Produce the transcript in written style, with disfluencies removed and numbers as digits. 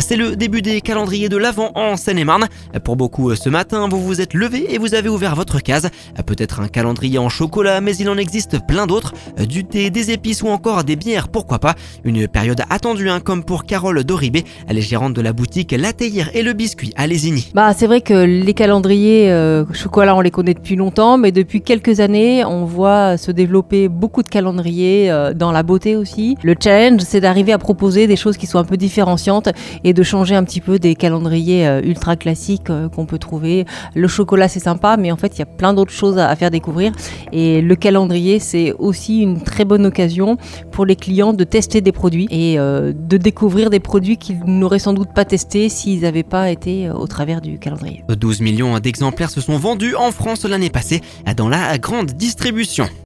C'est le début des calendriers de l'Avent en Seine-et-Marne. Pour beaucoup, ce matin, vous vous êtes levé et vous avez ouvert votre case. Peut-être un calendrier en chocolat, mais il en existe plein d'autres. Du thé, des épices ou encore des bières, pourquoi pas. Une période attendue, comme pour Carole Doribé. Elle est gérante de la boutique La Théière et le Biscuit à Lésigny. C'est vrai que les calendriers chocolat, on les connaît depuis longtemps, mais depuis quelques années, on voit se développer beaucoup de calendriers dans la beauté aussi. Le challenge, c'est d'arriver à proposer des choses qui sont un peu différenciantes et de changer un petit peu des calendriers ultra classiques qu'on peut trouver. Le chocolat, c'est sympa, mais en fait, il y a plein d'autres choses à faire découvrir. Et le calendrier, c'est aussi une très bonne occasion pour les clients de tester des produits et de découvrir des produits qu'ils n'auraient sans doute pas testés s'ils n'avaient pas été au travers du calendrier. 12 millions d'exemplaires se sont vendus en France l'année passée dans la grande distribution.